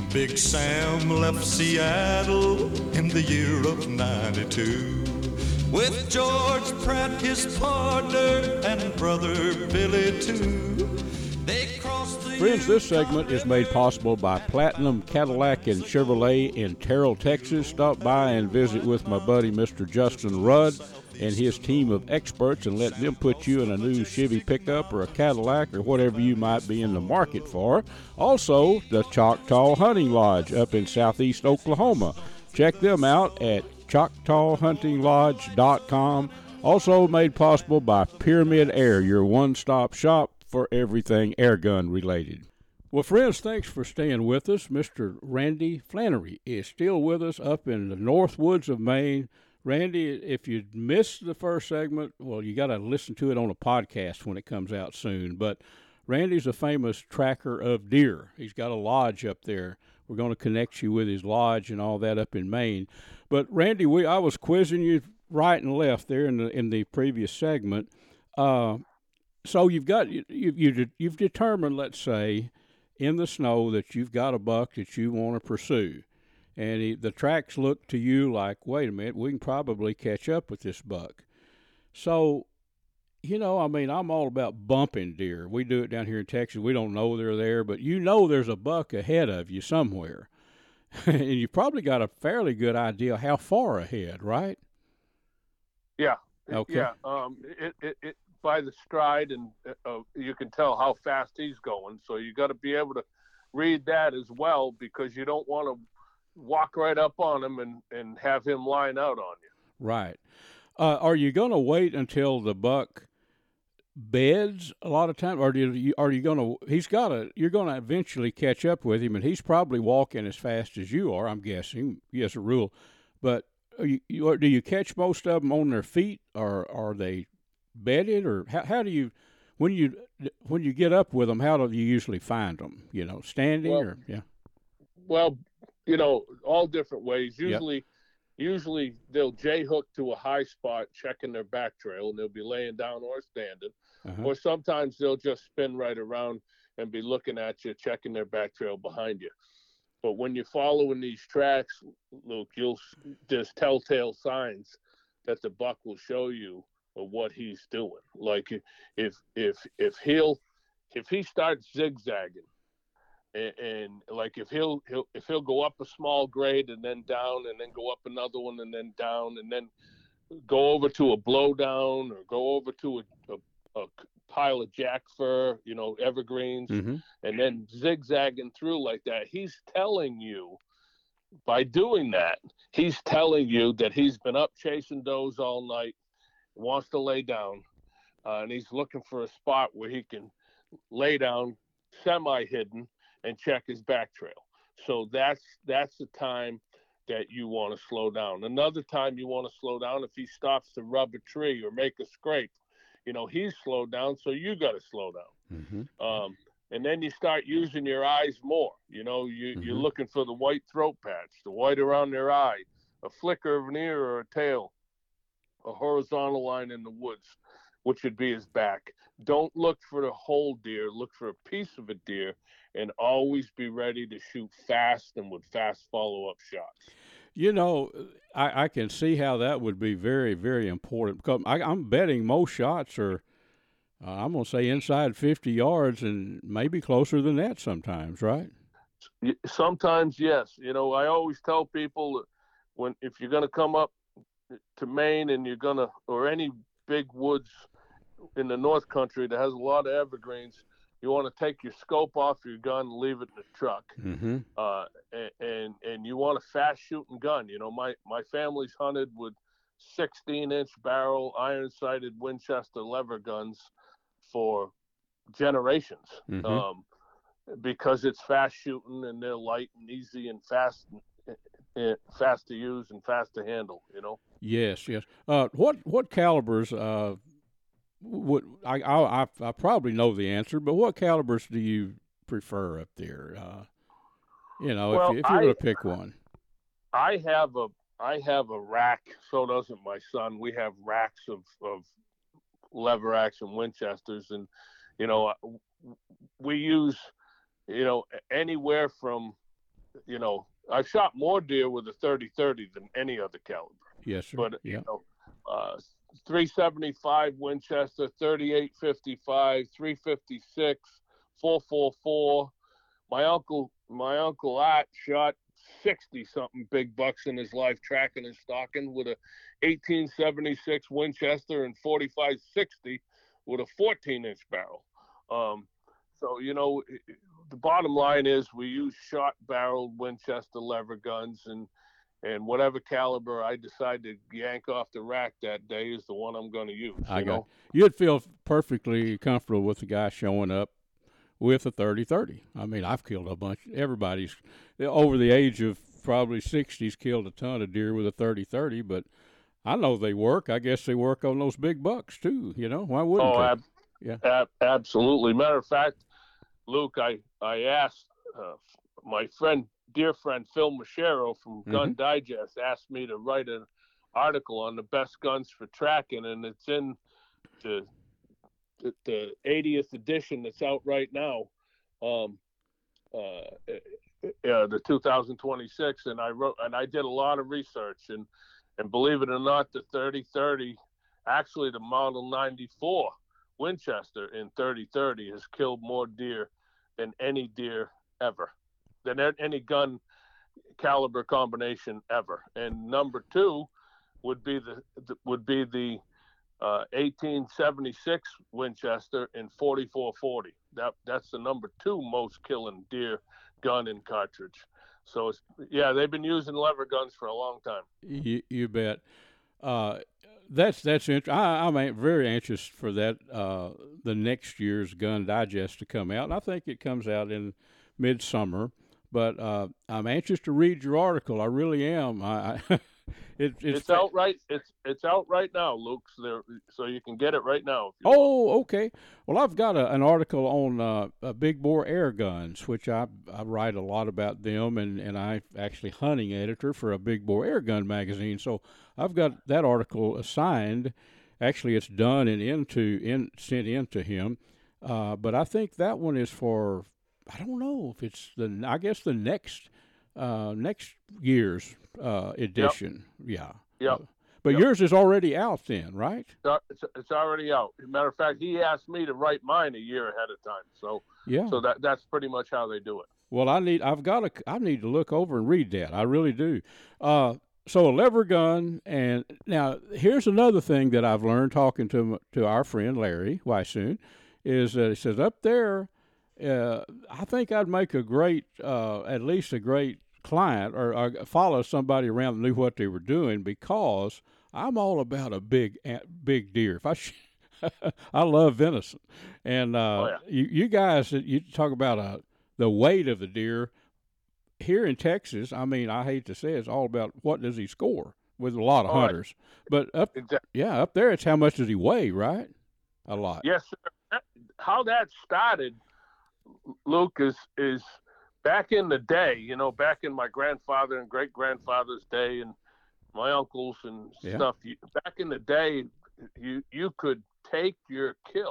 Big Sam left Seattle in the year of 92 with George Pratt, his partner, and brother Billy too. They crossed the Friends, this segment is made possible by Platinum Cadillac and Chevrolet in Terrell, Texas. Stop by and visit with my buddy Mr. Justin Rudd and his team of experts and let them put you in a new Chevy pickup or a Cadillac or whatever you might be in the market for. Also, the Choctaw Hunting Lodge up in southeast Oklahoma. Check them out at ChoctawHuntingLodge.com. Also made possible by Pyramid Air, your one-stop shop for everything airgun related. Well, friends, thanks for staying with us. Mr. Randy Flannery is still with us up in the North Woods of Maine. Randy, if you missed the first segment, well, you got to listen to it on a podcast when it comes out soon. But Randy's a famous tracker of deer. He's got a lodge up there. We're going to connect you with his lodge and all that up in Maine. But Randy, I was quizzing you right and left there in the previous segment. So you've determined, let's say, in the snow that you've got a buck that you want to pursue, and the tracks look to you like, wait a minute, we can probably catch up with this buck. So, I'm all about bumping deer. We do it down here in Texas. We don't know they're there, but there's a buck ahead of you somewhere. And you probably got a fairly good idea how far ahead, right? Yeah. Okay. Yeah. It by the stride, and you can tell how fast he's going. So you got to be able to read that as well, because you don't want to walk right up on him and have him line out on you. Right. Are you going to wait until the buck beds a lot of time, or you're going to eventually catch up with him, and he's probably walking as fast as you are, I'm guessing, as a rule. But do you catch most of them on their feet, or are they bedded, or how do you, when you get up with them, how do you usually find them? Standing Well, all different ways. Usually they'll J-hook to a high spot, checking their back trail, and they'll be laying down or standing. Uh-huh. Or sometimes they'll just spin right around and be looking at you, checking their back trail behind you. But when you're following these tracks, Luke, there's telltale signs that the buck will show you of what he's doing. Like if he starts zigzagging, and like if he'll go up a small grade and then down, and then go up another one and then down, and then go over to a blowdown, or go over to a pile of jack fir, evergreens, mm-hmm. and then zigzagging through like that, he's telling you, by doing that, he's telling you that he's been up chasing does all night, wants to lay down, and he's looking for a spot where he can lay down semi-hidden and check his back trail. So that's the time that you want to slow down. Another time you want to slow down, if he stops to rub a tree or make a scrape, he's slowed down, so you got to slow down. Mm-hmm. And then you start using your eyes more. Mm-hmm. You're looking for the white throat patch, the white around their eye, a flicker of an ear or a tail, a horizontal line in the woods, which would be his back. Don't look for the whole deer. Look for a piece of a deer, and always be ready to shoot fast and with fast follow-up shots. I can see how that would be very, very important, because I'm betting most shots are, I'm going to say, inside 50 yards and maybe closer than that sometimes, right? Sometimes, yes. I always tell people, if you're going to come up to Maine and or any big woods in the North Country that has a lot of evergreens, you want to take your scope off your gun and leave it in the truck. Mm-hmm. And you want a fast shooting gun. My family's hunted with 16-inch barrel iron sighted Winchester lever guns for generations. Mm-hmm. Because it's fast shooting, and they're light and easy and fast to use and fast to handle. Yes. What calibers? I probably know the answer, but what calibers do you prefer up there? Well, if you were to pick one. I have a rack. So doesn't my son. We have racks of lever action Winchesters, and we use anywhere from I've shot more deer with a 30-30 than any other caliber. Yes, sir. But yeah. 375 Winchester, 38-55, 356, 444. My uncle Art shot 60 something big bucks in his life tracking and stalking with a 1876 Winchester and 45-60 with a 14-inch barrel. So the bottom line is we use short barreled Winchester lever guns, and whatever caliber I decide to yank off the rack that day is the one I'm going to use. You'd feel perfectly comfortable with the guy showing up with a 30-30. I mean, I've killed a bunch. Everybody's over the age of probably 60's killed a ton of deer with a 30-30, but I know they work. I guess they work on those big bucks too. Why wouldn't they? Absolutely. Matter of fact, Luke, I asked my dear friend Phil Machero from Gun Digest asked me to write an article on the best guns for tracking, and it's in the 80th edition that's out right now, the 2026, and I did a lot of research, and believe it or not, the 30-30, actually the Model 94 Winchester in 30-30 has killed more deer than any deer ever, than any gun caliber combination ever. And number two would be the 1876 Winchester in 44-40. That's the number two most killing deer gun and cartridge. So they've been using lever guns for a long time. You bet. That's interesting. I'm very anxious for that the next year's Gun Digest to come out, and I think it comes out in midsummer. But I'm anxious to read your article. I really am. It's out right. It's out right now, Luke. So you can get it right now. Okay. Well, I've got an article on big bore air guns, which I write a lot about them, and I'm actually hunting editor for a big bore air gun magazine. So I've got that article assigned. Actually, it's done and sent in to him. But I think that one is for, I don't know if it's I guess the next year's edition. Yep. But yours is already out then, right? It's already out. As a matter of fact, he asked me to write mine a year ahead of time. So that's pretty much how they do it. Well, I need to look over and read that. I really do. So a lever gun, and now here's another thing that I've learned talking to our friend Larry Weissoon, is that he says up there, I think I'd make a great, at least a great client or follow somebody around that knew what they were doing, because I'm all about a big deer. I love venison, and you guys, you talk about the weight of the deer. Here in Texas, I mean, I hate to say it's all about what does he score with a lot of hunters. But up there, it's how much does he weigh, right? A lot. Yes, sir. How that started, Luke, is back in the day, back in my grandfather and great-grandfather's day and my uncles and stuff, back in the day, you could take your kill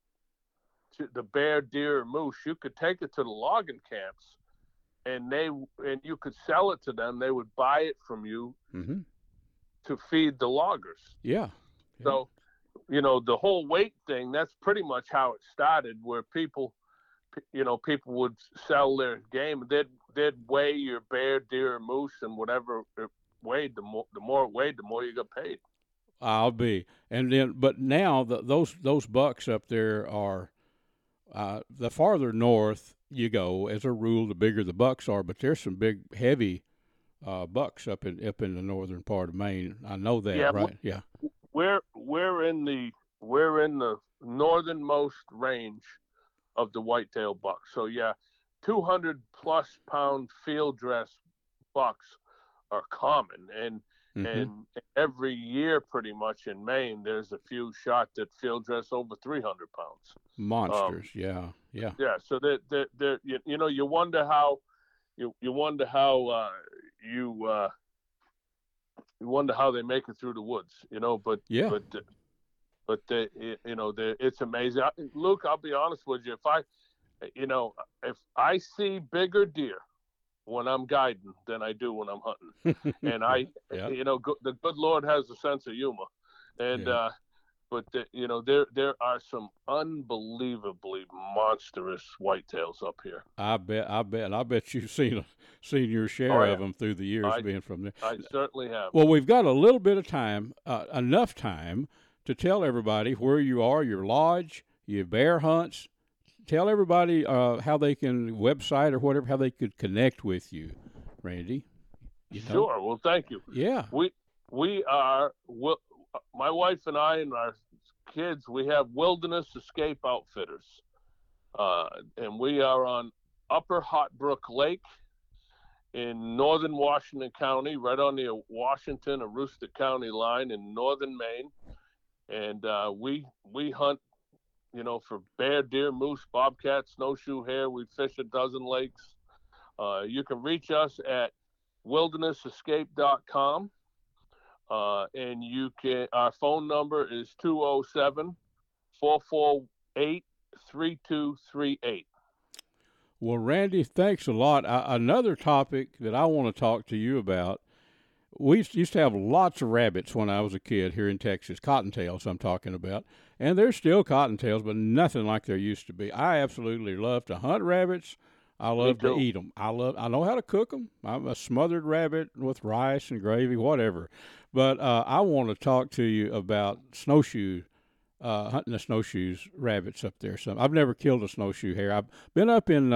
to the bear, deer, or moose. You could take it to the logging camps, and you could sell it to them. They would buy it from you to feed the loggers. Yeah. So, the whole weight thing, that's pretty much how it started, where people would sell their game. They'd weigh your bear, deer, or moose, and whatever it weighed, the more it weighed, the more you got paid. I'll be. And then, but now those bucks up there are, the farther north you go, as a rule, the bigger the bucks are. But there's some big, heavy bucks up in the northern part of Maine. I know that, right? Yeah. We're in the northernmost range of the whitetail buck. So 200+ pound field dress bucks are common, and every year pretty much in Maine there's a few shot that field dress over 300 pounds. Monsters. Yeah. So they're you wonder how you wonder how they make it through the woods, but it's amazing. Luke, I'll be honest with you. If I see bigger deer when I'm guiding than I do when I'm hunting. And Yeah. the good Lord has a sense of humor, and Yeah. but there are some unbelievably monstrous whitetails up here. I bet, and I bet you've seen your share Oh, yeah. of them through the years I- being from there. I certainly have. Well, we've got a little bit of time, enough time to tell everybody where you are, your lodge, your bear hunts. Tell everybody how they can website or whatever, how they could connect with you, Randy. You know? Sure. Well, thank you. Yeah. We are, my wife and I and our kids, we have Wilderness Escape Outfitters. And we are on Upper Hot Brook Lake in northern Washington County, right on the Washington and Aroostook County line in northern Maine. And we hunt, for bear, deer, moose, bobcat, snowshoe hare. We fish a dozen lakes. You can reach us at wildernessescape.com. And our phone number is 207-448-3238. Well, Randy, thanks a lot. Another topic that I want to talk to you about, we used to have lots of rabbits when I was a kid here in Texas, cottontails I'm talking about, and there's still cottontails, but nothing like there used to be. I absolutely love to hunt rabbits. I love to eat them. I know how to cook them. I'm a smothered rabbit with rice and gravy, whatever. But I want to talk to you about snowshoe, hunting the snowshoes, rabbits up there. So I've never killed a snowshoe hare. I've been up in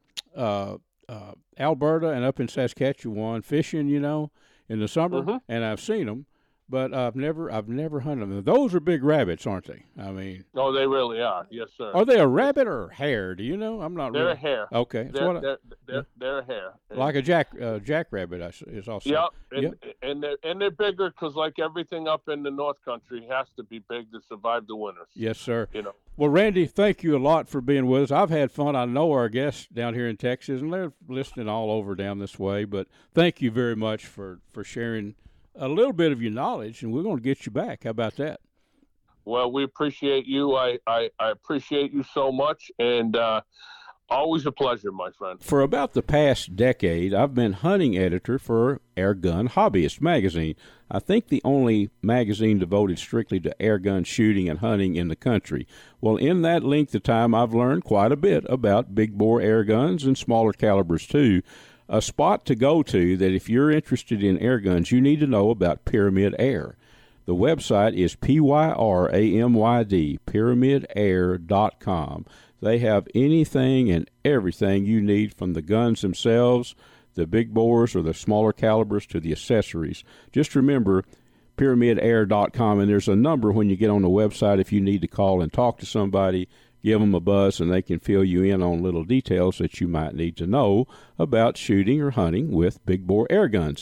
Alberta and up in Saskatchewan fishing, in the summer, and I've seen them. But I've never hunted them. Those are big rabbits, aren't they? I mean, oh, they really are. Yes, sir. Are they a rabbit or a hare? Do you know? I'm not. They're really... a hare. Okay, they're a hare. Like a jackrabbit is also. Yeah, and they're bigger because, like everything up in the North Country, has to be big to survive the winters. Yes, sir. Well, Randy, thank you a lot for being with us. I've had fun. I know our guests down here in Texas, and they're listening all over down this way. But thank you very much for sharing a little bit of your knowledge, and we're going to get you back. How about that? Well, we appreciate you. I appreciate you so much, and always a pleasure, my friend. For about the past decade, I've been hunting editor for Airgun Hobbyist magazine. I think the only magazine devoted strictly to airgun shooting and hunting in the country. Well, in that length of time, I've learned quite a bit about big bore airguns and smaller calibers too. A spot to go to that if you're interested in airguns, you need to know about Pyramyd Air. The website is PYRAMYD, PyramydAir.com. They have anything and everything you need, from the guns themselves, the big bores or the smaller calibers, to the accessories. Just remember PyramydAir.com, and there's a number when you get on the website if you need to call and talk to somebody. Give them a buzz, and they can fill you in on little details that you might need to know about shooting or hunting with big bore air guns.